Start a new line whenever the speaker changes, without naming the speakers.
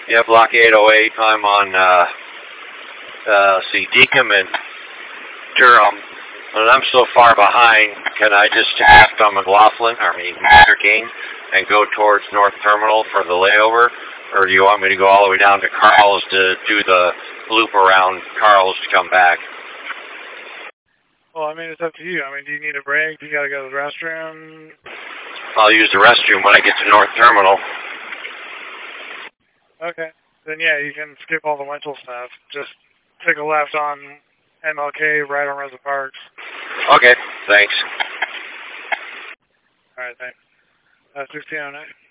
Yeah, Block 808. I'm on, Deacon and Durham. And I'm so far behind, can I just act on McLaughlin, Mr. King, and go towards North Terminal for the layover? Or do you want me to go all the way down to Carl's to do the loop around Carl's to come back?
Well, it's up to you. Do you need a break? Do you got to go to the restroom?
I'll use the restroom when I get to North Terminal.
Okay. Then, yeah, you can skip all the Winchell stuff. Just take a left on MLK, right on Rosa Parks.
Okay, thanks.
All right, thanks. 1609.